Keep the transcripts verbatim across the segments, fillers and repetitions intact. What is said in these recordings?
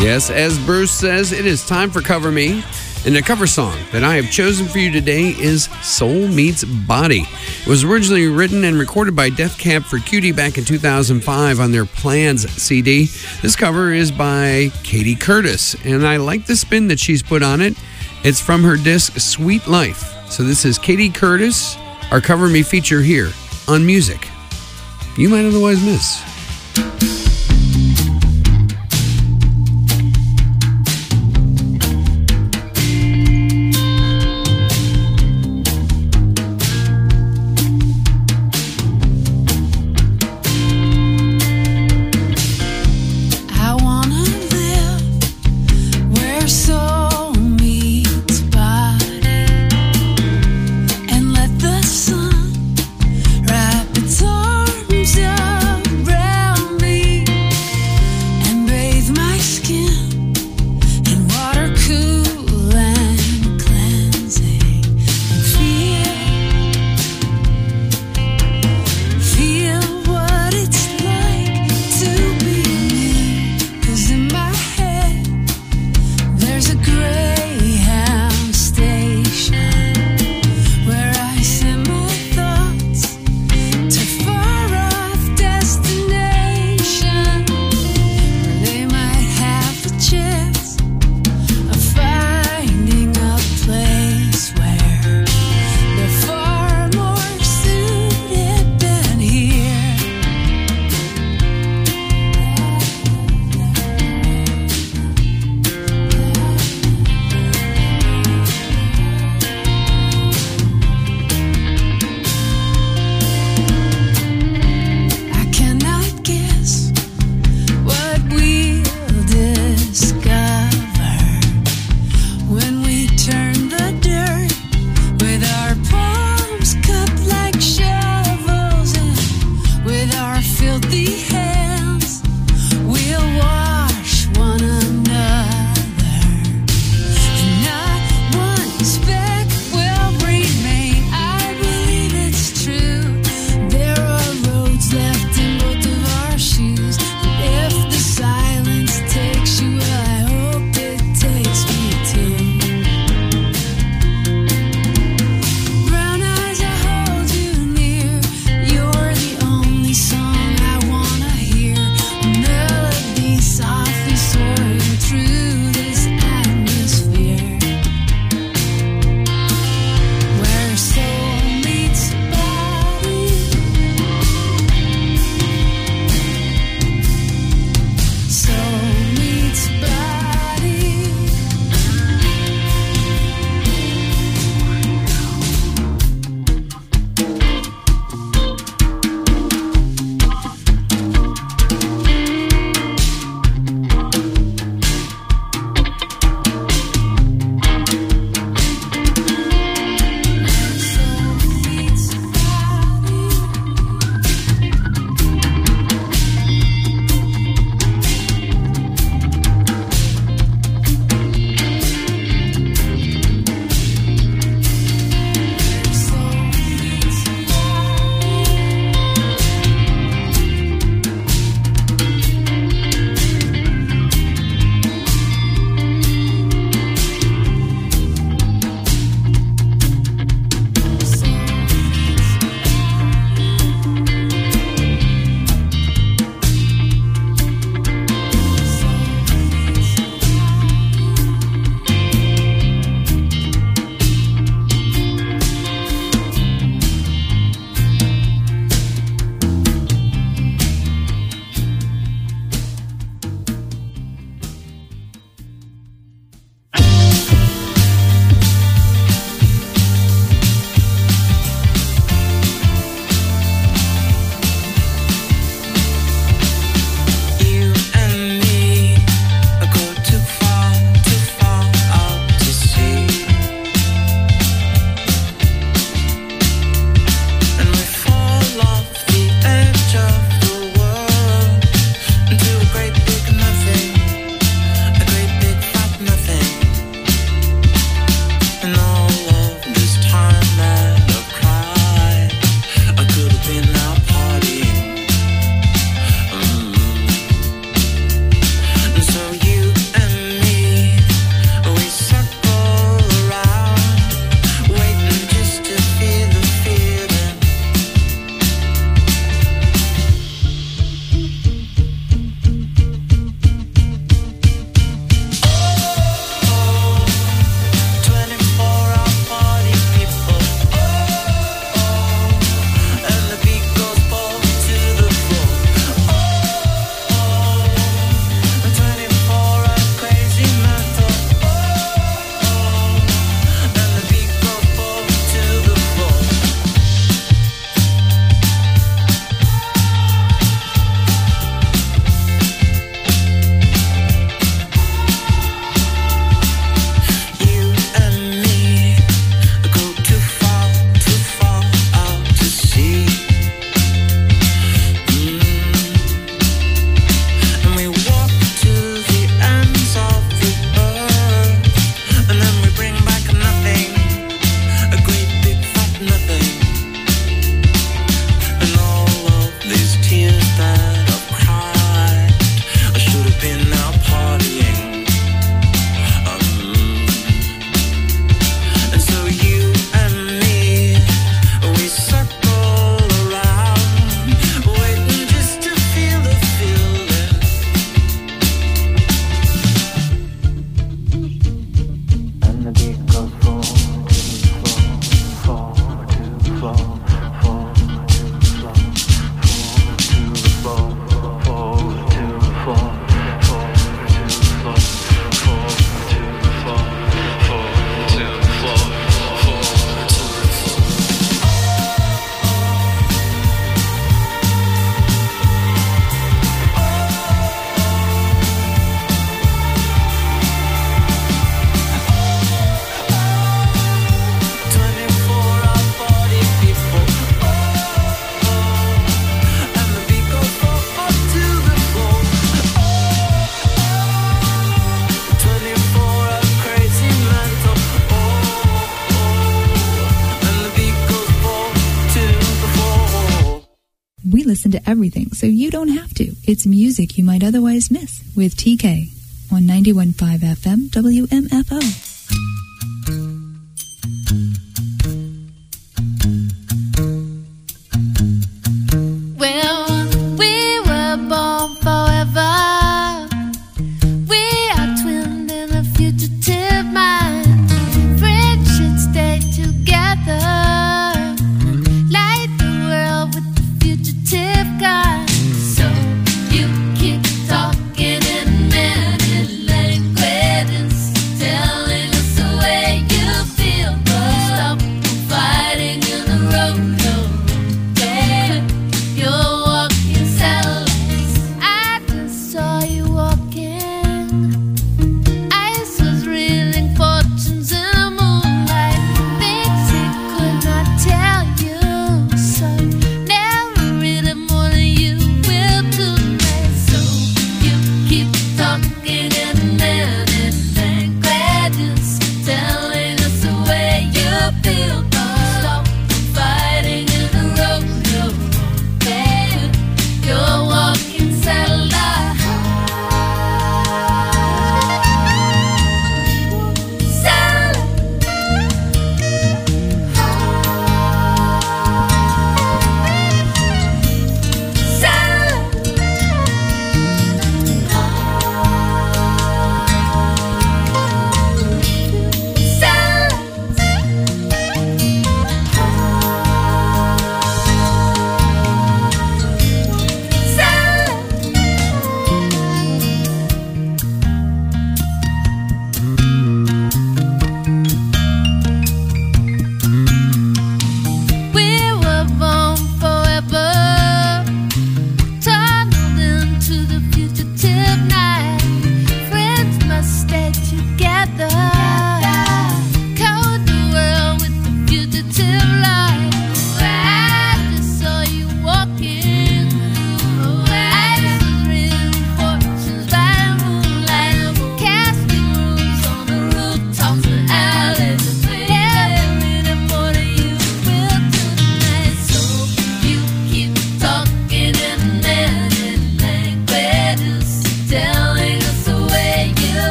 Yes, as Bruce says, it is time for Cover Me. And the cover song that I have chosen for you today is Soul Meets Body. It was originally written and recorded by Death Cab for Cutie back in two thousand five on their Plans C D. This cover is by Katie Curtis, and I like the spin that she's put on it. It's from her disc Sweet Life. So this is Katie Curtis, our Cover Me feature here on Music You Might Otherwise Miss. Wrap its arms around We listen to everything, so you don't have to. It's music you might otherwise miss with T K on ninety-one point five F M W M F O. Telling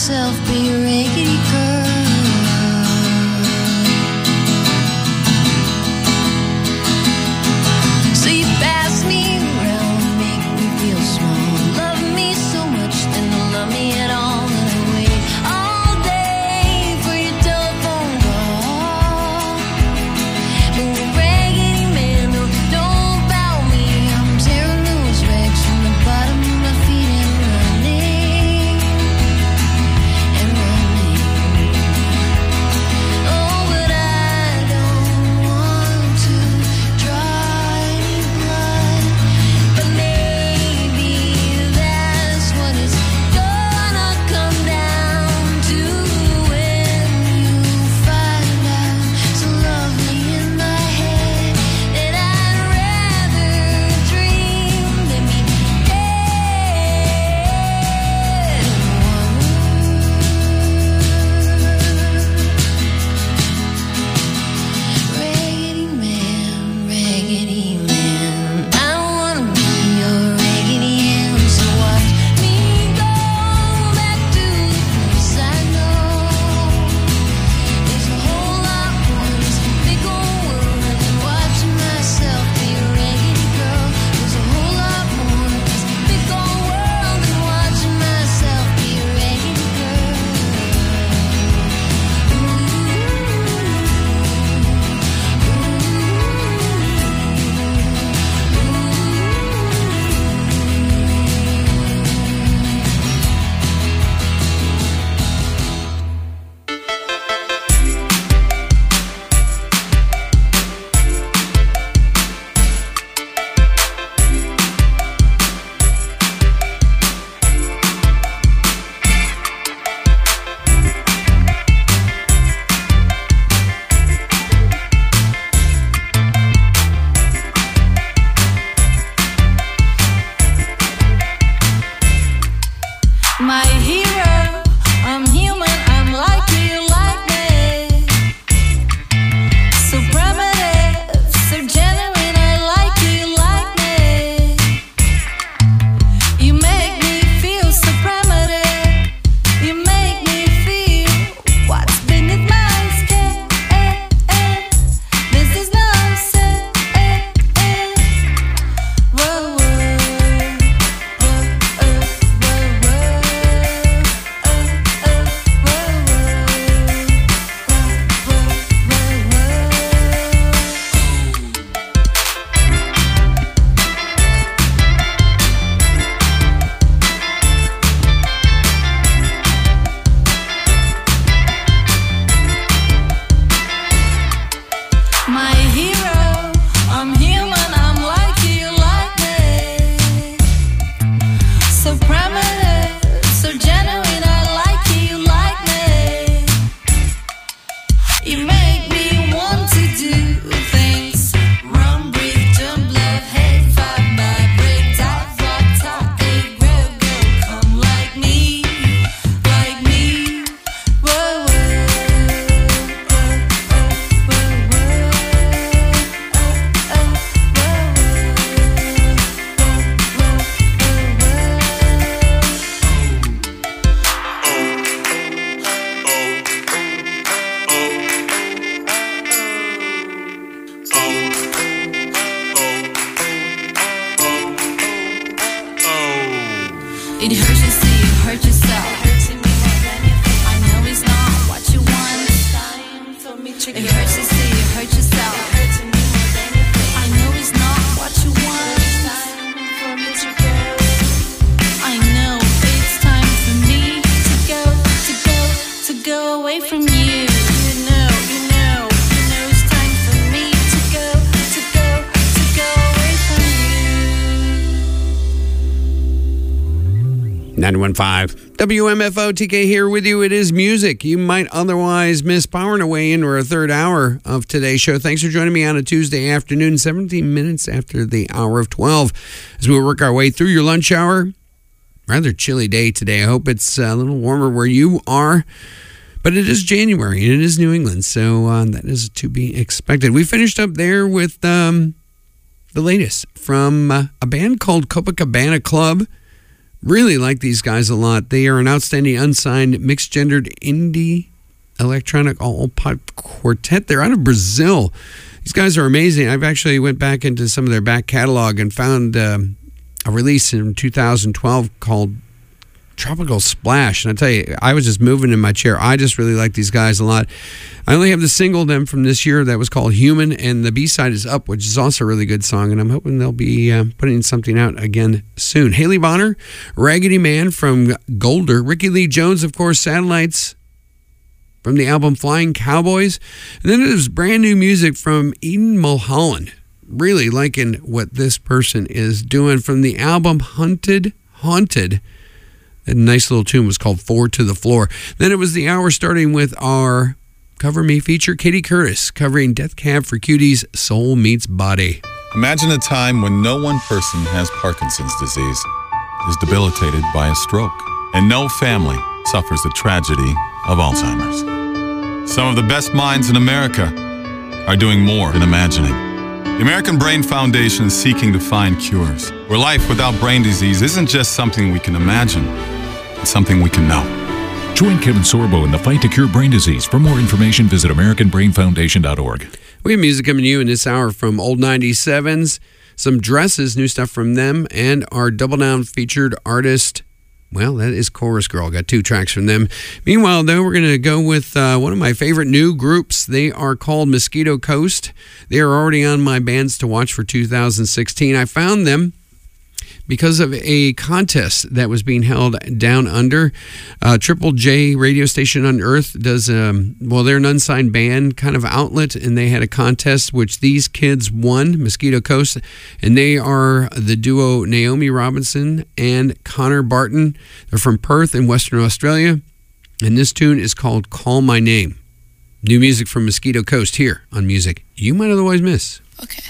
myself be a raggedy girl. So you pass me around, make me feel small. Love me so much, then don't love me at all. And I wait all day for your telephone call. But the raggedy man, no, don't bow me. I'm tearing those rags from the bottom of my feet and running, and running. Oh, but I don't want to draw any blood. But maybe that's what it's gonna come down to when you find out. So lovely in my head that I'd rather dream than be dead. Raggedy man, raggedy man, I wanna be your raggedy hand. So watch me go back to the place I know. There's a whole lot more in this big old world than watching myself be a raggedy girl. There's a whole lot more in this big old world than watching myself be a raggedy girl. My hero, I'm human, I'm like you, like me. So primitive, so genuine, I like you, like me. You make me feel so primitive. You make me feel what's beneath my skin. This is nonsense. Whoa, whoa, whoa, whoa, my hero, I'm human, I'm like you, like me. So primitive, so genuine, I like you, like me. You make me want to do things. Run, breathe, jump, love, hate, fight, vibrate, dive, rock, talk, a grow, go, come like me, like me. Whoa, whoa, whoa, whoa, whoa, It hurts to see you hurt yourself. I know it's not what you want. It hurts to see you hurt yourself. I know it's not what you want. I know it's time for me to go, to go, to go away from you. You know, you know, you know it's time for me to go, to go, to go away from you. ninety-one point five W M F O, T K here with you. It is music you might otherwise miss, powering away into our third hour of today's show. Thanks for joining me on a Tuesday afternoon, seventeen minutes after the hour of twelve, as we work our way through your lunch hour. Rather chilly day today. I hope it's a little warmer where you are. But it is January, and it is New England, so uh, that is to be expected. We finished up there with um, the latest from uh, a band called Copacabana Club. Really like these guys a lot. They are an outstanding unsigned mixed-gendered indie electronic all-pop quartet. They're out of Brazil. These guys are amazing. I've actually went back into some of their back catalog and found um, a release in two thousand twelve called Tropical Splash. And I tell you, I was just moving in my chair. I just really like these guys a lot. I only have the single them from this year that was called Human, and the B-side is Up, which is also a really good song, and I'm hoping they'll be uh, putting something out again soon. Haley Bonner, Raggedy Man from Golder, Ricky Lee Jones, of course, Satellites from the album Flying Cowboys, and then there's brand new music from Eden Mulholland. Really liking what this person is doing from the album Hunted Haunted. A nice little tune was called Four to the Floor. Then it was the hour starting with our Cover Me feature, Katie Curtis, covering Death Cab for Cutie's Soul Meets Body. Imagine a time when no one person has Parkinson's disease, is debilitated by a stroke, and no family suffers the tragedy of Alzheimer's. Some of the best minds in America are doing more than imagining. The American Brain Foundation is seeking to find cures, where life without brain disease isn't just something we can imagine, it's something we can know. Join Kevin Sorbo in the fight to cure brain disease. For more information, visit american brain foundation dot org. We have music coming to you in this hour from Old ninety-sevens, some Dresses, new stuff from them, and our Double Down featured artist, well, that is Chorus Girl. Got two tracks from them. Meanwhile, though, we're going to go with uh, one of my favorite new groups. They are called Mosquito Coast. They are already on my bands to watch for two thousand sixteen. I found them because of a contest that was being held down under. Uh, Triple J radio station on Earth does, um, well, they're an unsigned band kind of outlet, and they had a contest which these kids won, Mosquito Coast, and they are the duo Naomi Robinson and Connor Barton. They're from Perth in Western Australia, and this tune is called Call My Name. New music from Mosquito Coast here on Music You Might Otherwise Miss. Okay.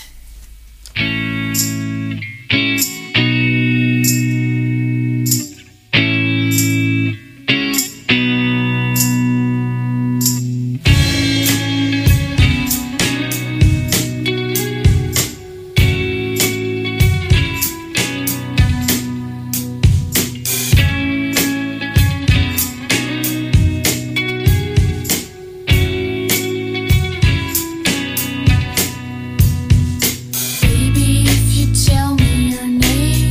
Baby, if you tell me your name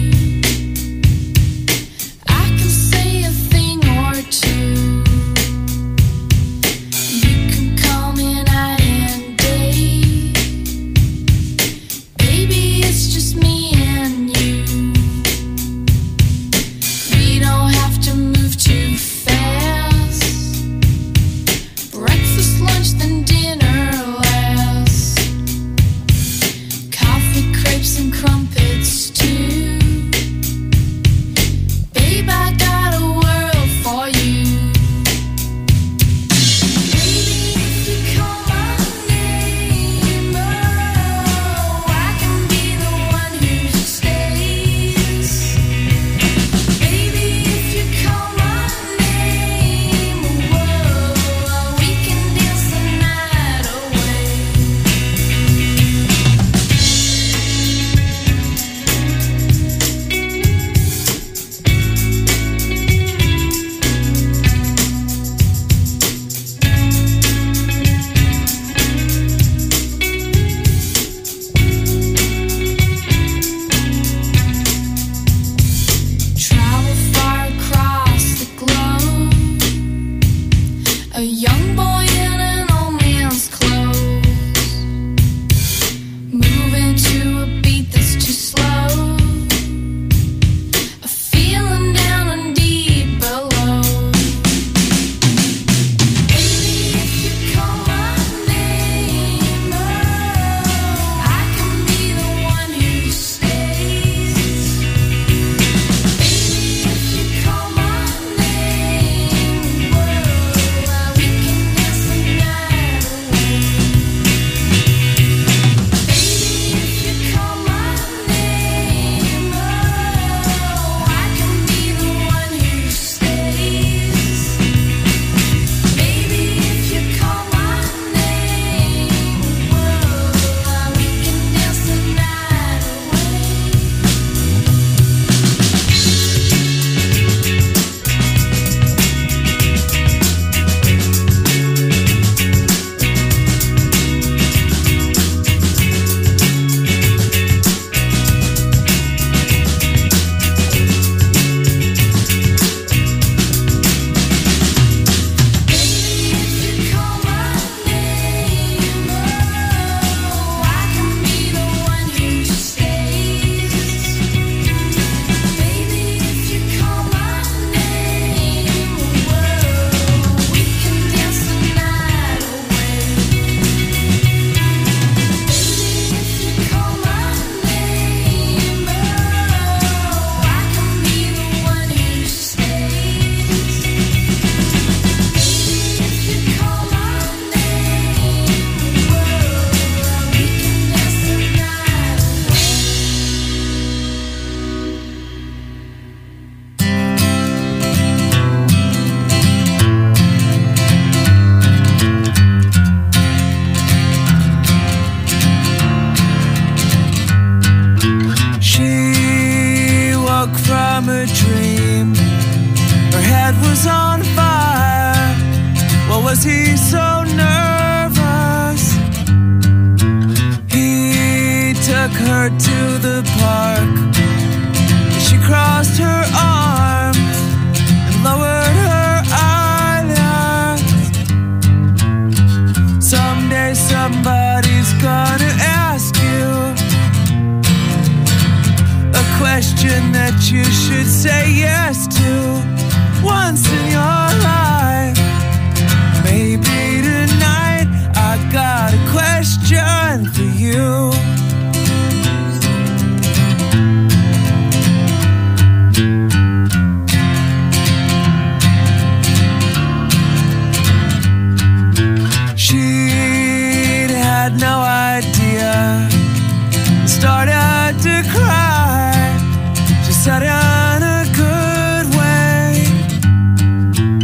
from a dream. Her head was on fire. What was he so nervous? He took her to the park. She crossed her arms and lowered her eyelids. Someday somebody's gonna ask you a question that you should say yes to once in your life. Maybe tonight I got a question for you. She'd had no idea, started to cry. She said in a good way,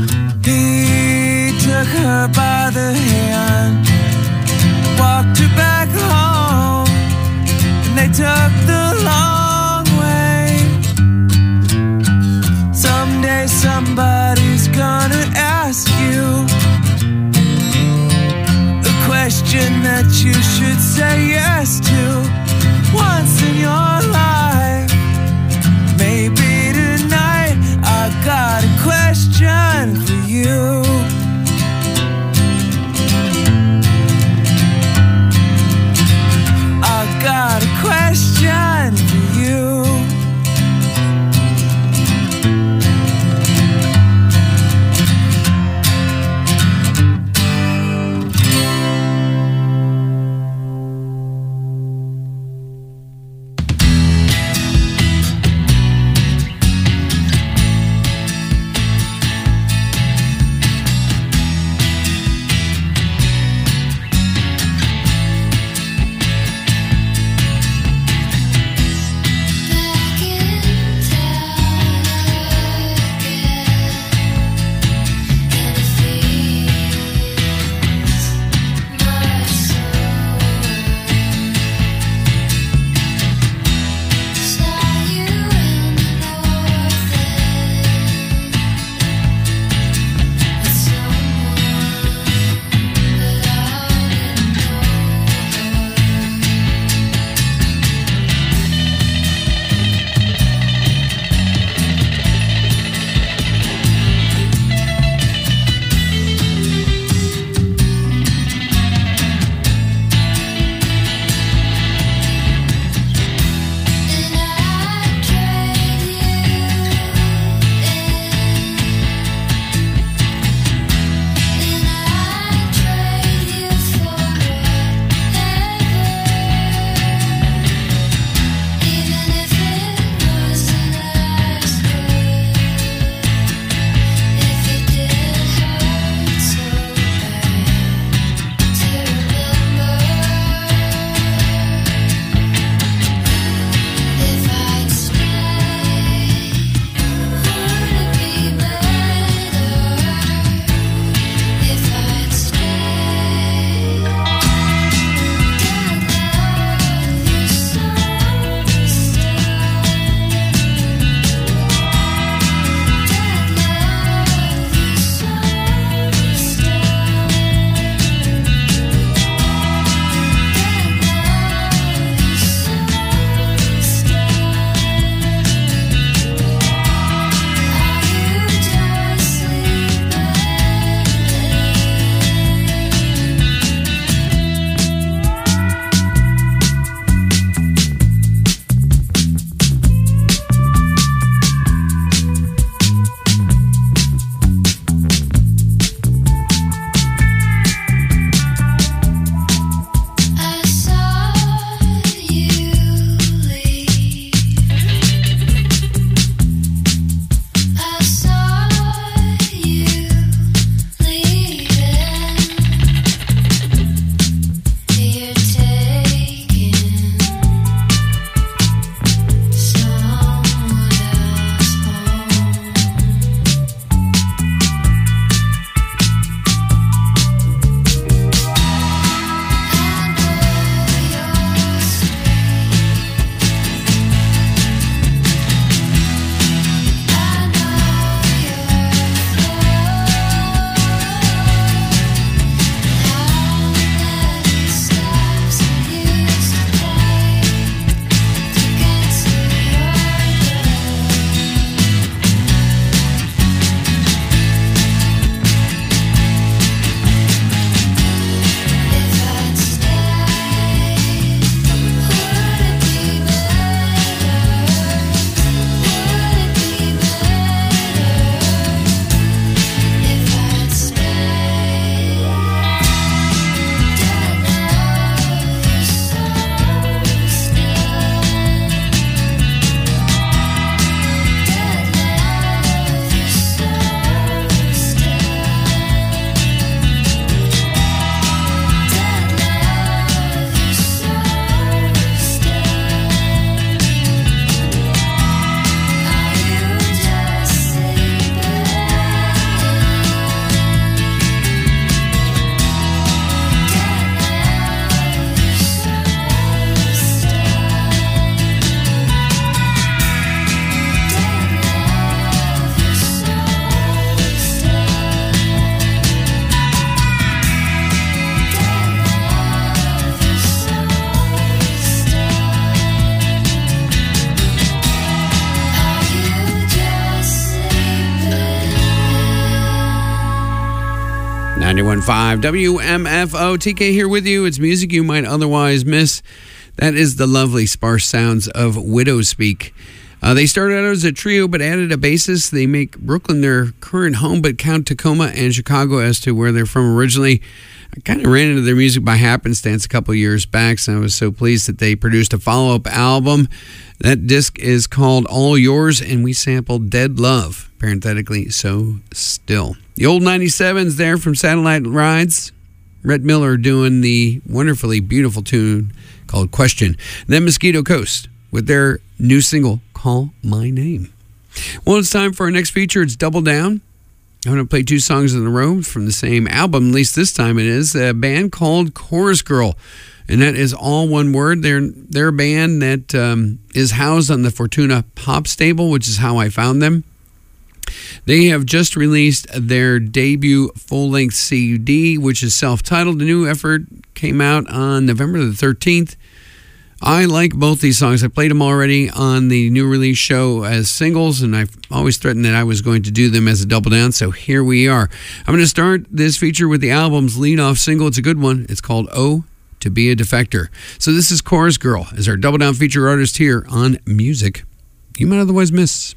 ninety-one point five W M F O. T K here with you. It's music you might otherwise miss. That is the lovely sparse sounds of Widow Speak. Uh, they started out as a trio but added a bassist. They make Brooklyn their current home but count Tacoma and Chicago as to where they're from originally. I kind of ran into their music by happenstance a couple years back, so I was so pleased that they produced a follow-up album. That disc is called All Yours, and we sampled Dead Love, parenthetically, So Still. The old ninety-sevens there from Satellite Rides. Rhett Miller doing the wonderfully beautiful tune called Question. Then Mosquito Coast with their new single, Call My Name. Well, it's time for our next feature. It's Double Down. I'm going to play two songs in a row from the same album, at least this time it is, a band called Chorus Girl. And that is all one word. They're, they're a band that um, is housed on the Fortuna Pop Stable, which is how I found them. They have just released their debut full-length C D, which is self-titled. The new effort came out on November the thirteenth. I like both these songs. I played them already on the new release show as singles, and I've always threatened that I was going to do them as a double down, so here we are. I'm going to start this feature with the album's lead-off single. It's a good one. It's called Oh, to Be a Defector. So this is Chorus Girl as our double down feature artist here on Music You Might Otherwise Miss.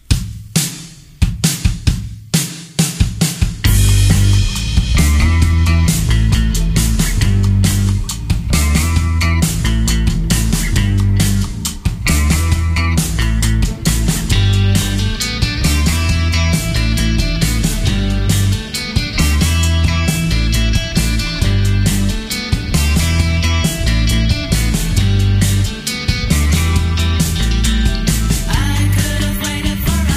I could have waited for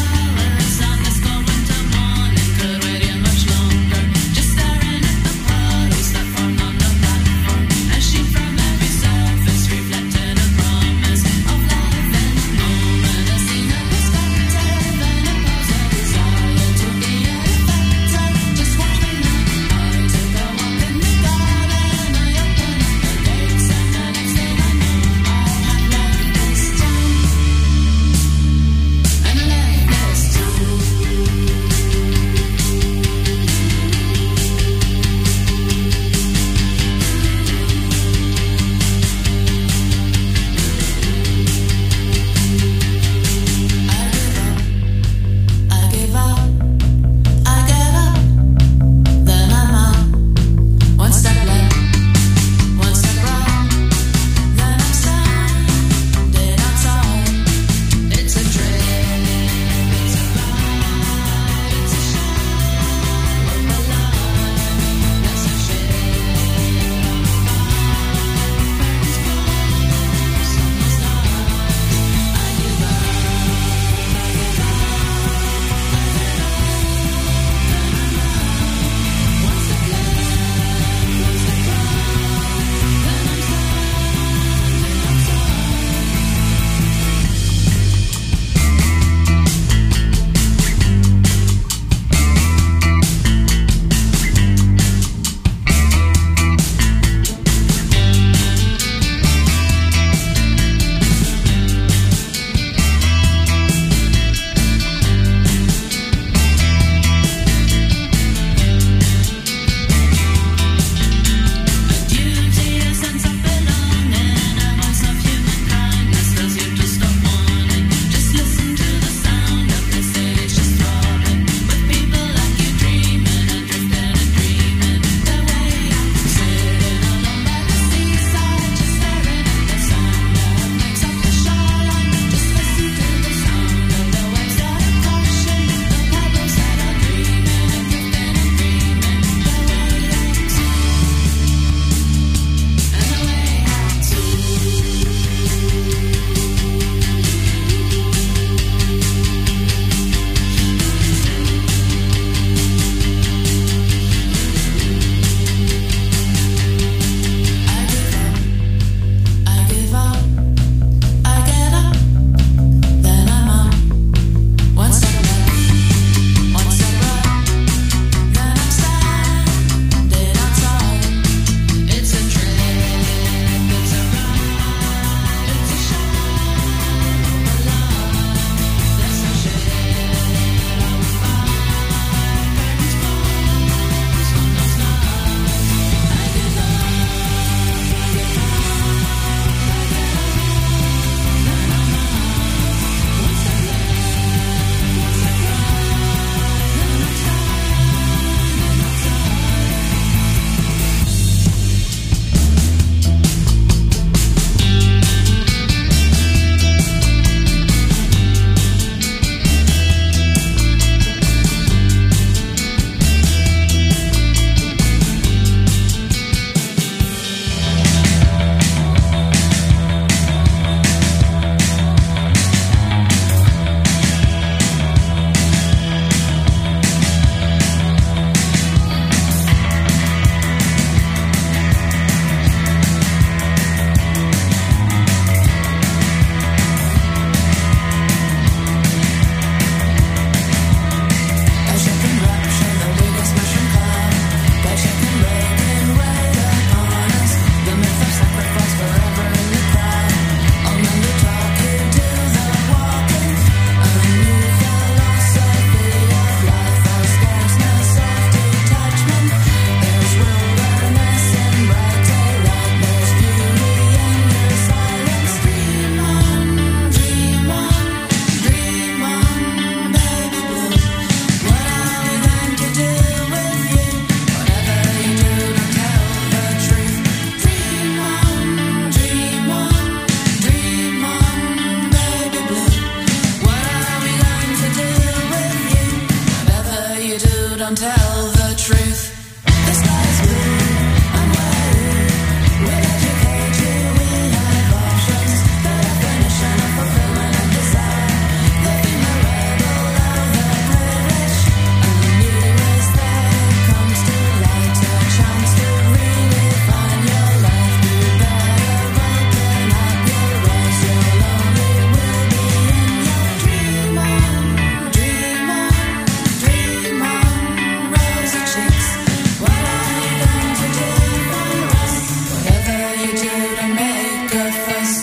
don't tell the truth. The sky's blue, I'm waiting. We'll educate you, we have options. The definition of fulfillment and desire. Living the rebel of the privilege. And the news that comes to light. A chance to really find your life. You better open up your eyes. Your lonely will be in your dream on, dream on, dream on, rosy cheeks. What are you going to do for us? Whatever you do to make a fuss.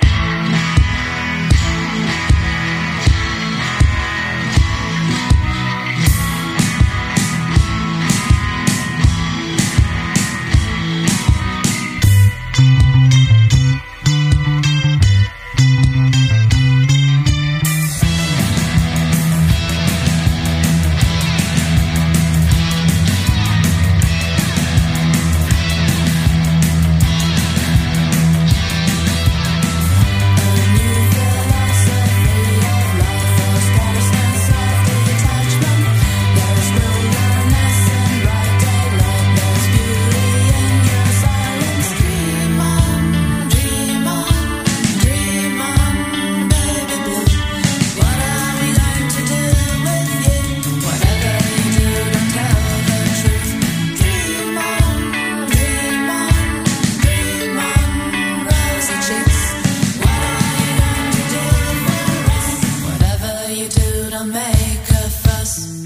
Make a fuss.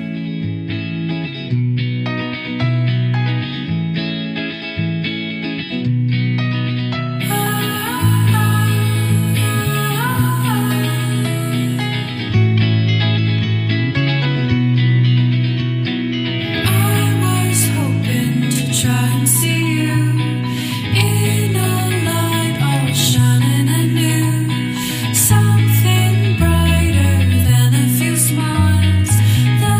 I was hoping to try and see you in a light all shining anew. Something brighter than a few smiles.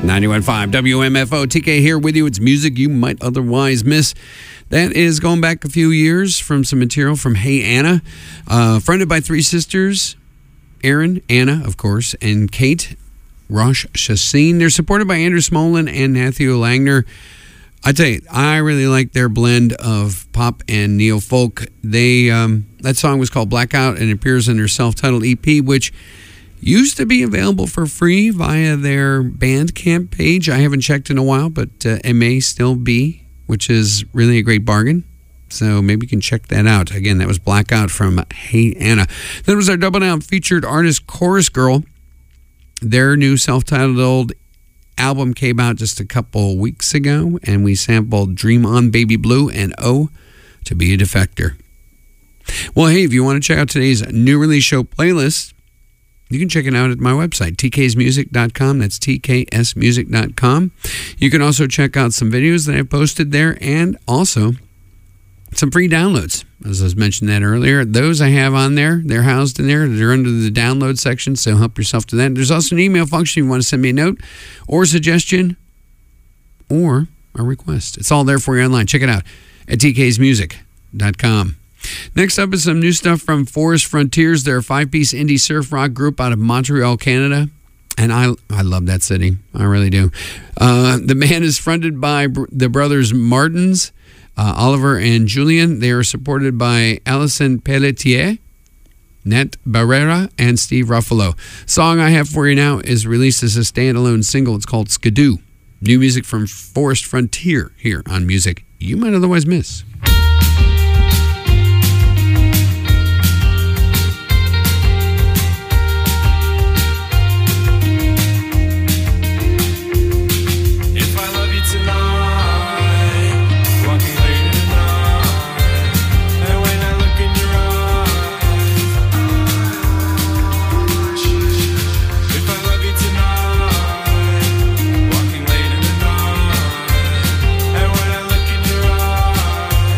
ninety-one point five W M F O. T K here with you. It's music you might otherwise miss. That is going back a few years from some material from Hey Anna, uh, fronted by three sisters, Erin, Anna, of course, and Kate Rosh Chassin. They're supported by Andrew Smolin and Matthew Langner. I tell you, I really like their blend of pop and neo folk. They um, that song was called Blackout and appears in their self-titled E P, which used to be available for free via their Bandcamp page. I haven't checked in a while, but uh, it may still be, which is really a great bargain. So maybe you can check that out. Again, that was Blackout from Hey Anna. That was our Double Down featured artist Chorus Girl. Their new self-titled album came out just a couple weeks ago, and we sampled Dream On Baby Blue and Oh to Be a Defector. Well, hey, if you want to check out today's new release show playlist, you can check it out at my website, t k s music dot com. That's t k s music dot com. You can also check out some videos that I posted there and also some free downloads. As I was mentioning that earlier, those I have on there. They're housed in there. They're under the download section, so help yourself to that. There's also an email function if you want to send me a note or a suggestion or a request. It's all there for you online. Check it out at t k s music dot com. Next up is some new stuff from Forest Frontiers. They're a five-piece indie surf rock group out of Montreal, Canada. And I I love that city. I really do. Uh, the band is fronted by br- the brothers Martins, uh, Oliver and Julian. They are supported by Alison Pelletier, Nat Barrera, and Steve Ruffalo. Song I have for you now is released as a standalone single. It's called Skidoo. New music from Forest Frontier here on Music You Might Otherwise Miss. Walking late in the night, and when I look in your eyes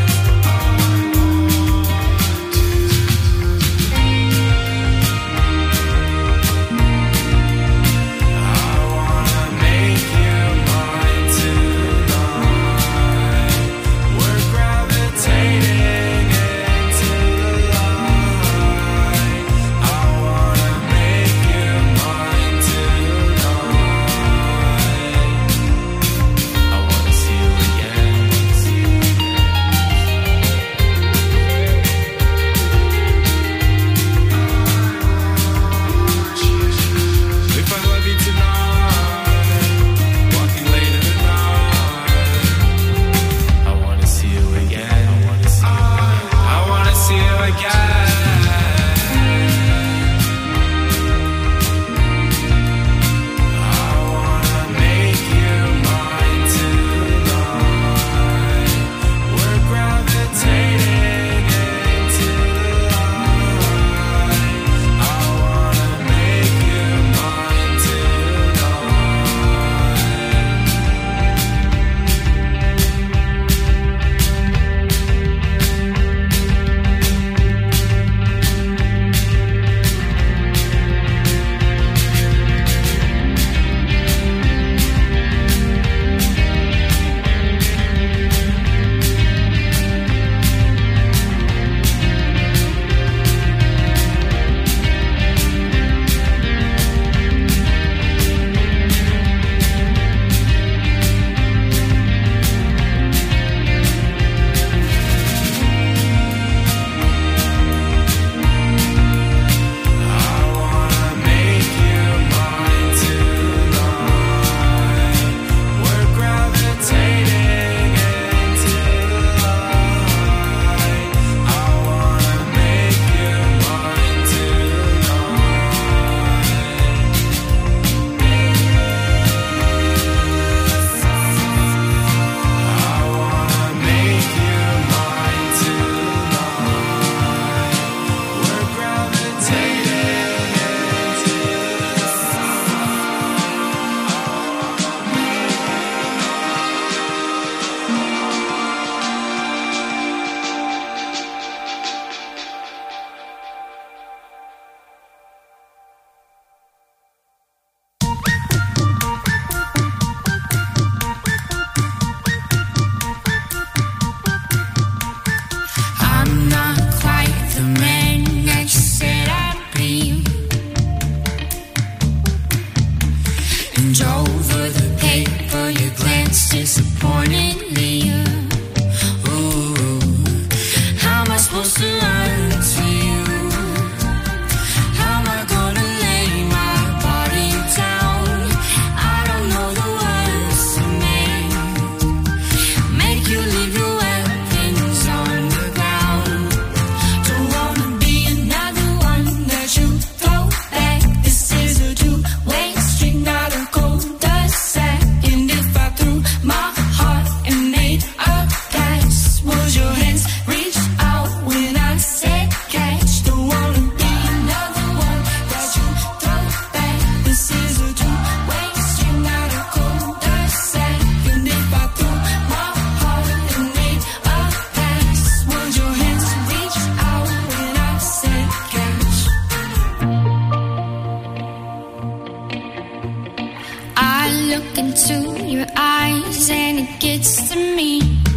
me.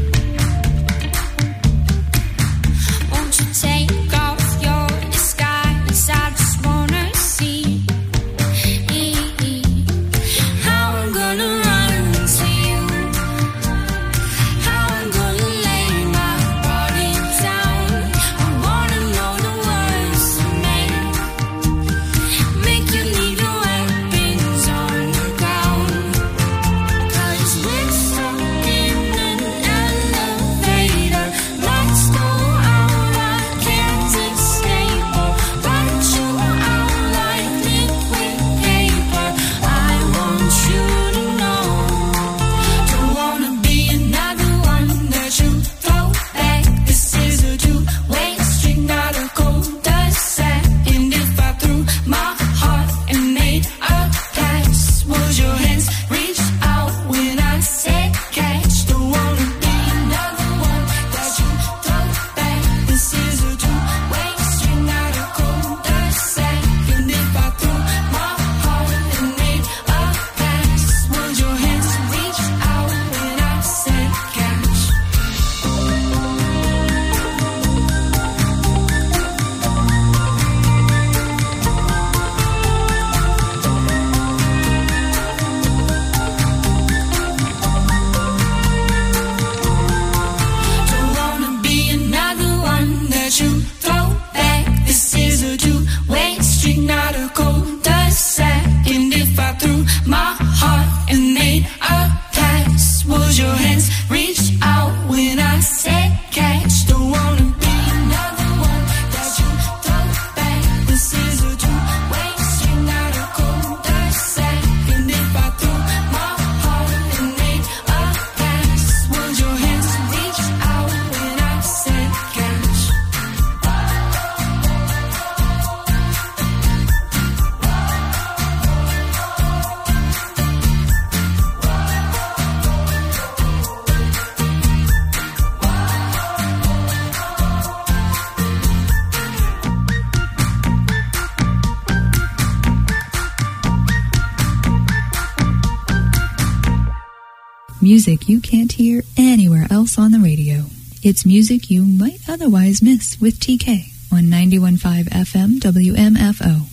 Won't you take off your disguise? I just wanna see how I'm gonna run to you, how I'm gonna lay my body down. I wanna know the words to make, make you leave your weapons on the ground. 'Cause we're stuck in an elevator. Lights go out, I can't escape or write you out like liquid paper. I want you to know, don't wanna be another one that you throw back. This is a two-way street, not a cul-de-sac. And if I threw my heart and made a pass, would your hands reach out when I said catch? Don't wanna be another one that you throw back. This is a two-way street, not a cul-de-sac. And if I threw my heart and made a pass, would your hands reach out when I said catch? Don't wanna be another one that you throw back. This is a two-way street, not a cul-de-sac. And if I threw my heart and made a pass, would your hands reach out when I said catch? Don't wanna be another one that you throw back. This is a two-way street, not a cul-de-sac. And if I threw my heart and made a pass, would your hands reach out when I said catch? Music you can't hear anywhere else on the radio. It's music you might otherwise miss with T K on ninety-one point five F M W M F O.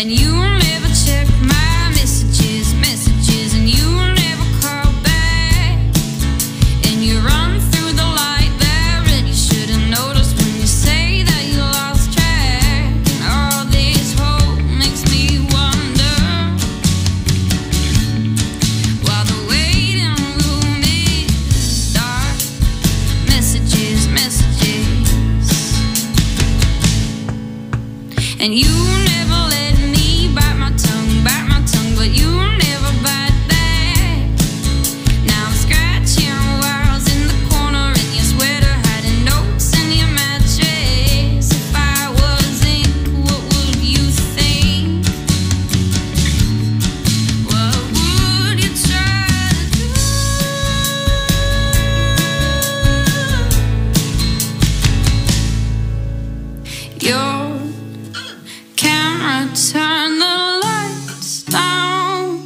And you never check my messages, messages, and you never call back. And you run through the light there, and you should have noticed when you say that you lost track. And all this hope makes me wonder, while the waiting room is dark. Messages, messages, and you never let me bite my tongue, bite my tongue, but you never bite back. Now I'm scratching wires in the corner in your sweater, hiding notes in your mattress. If I was ink, what would you think? What would you try to do? Your camera, turn the lights down.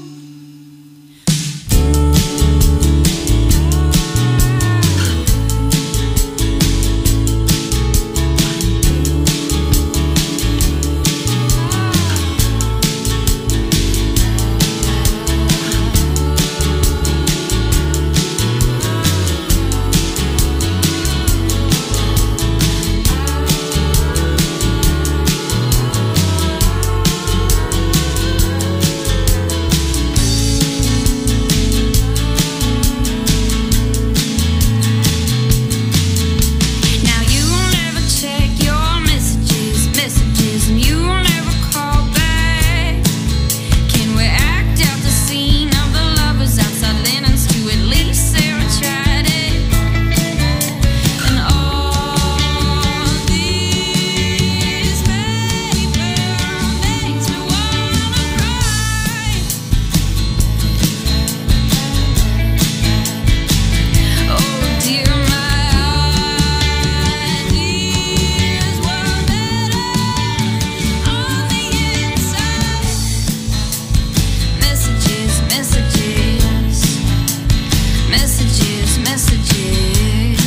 Now you'll never check your messages, messages, and you'll never call back. Can we act out the scene of the lovers outside Lennon's to at least say we tried it? And all these paper makes me wanna cry. Oh dear, my ideas were better on the inside. Messages, messages, messages, messages.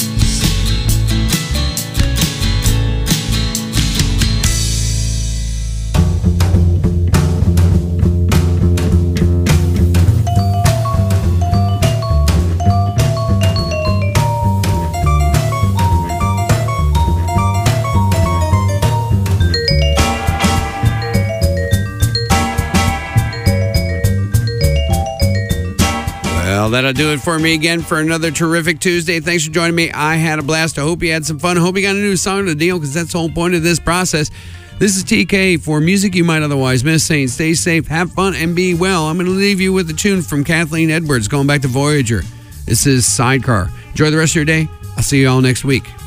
Well, that'll do it for me again for another terrific Tuesday. Thanks for joining me. I had a blast. I hope you had some fun. I hope you got a new song to deal, because that's the whole point of this process. This is T K for music you might otherwise miss, saying stay safe, have fun, and be well. I'm going to leave you with a tune from Kathleen Edwards, going back to Voyager. This is Sidecar. Enjoy the rest of your day. I'll see you all next week.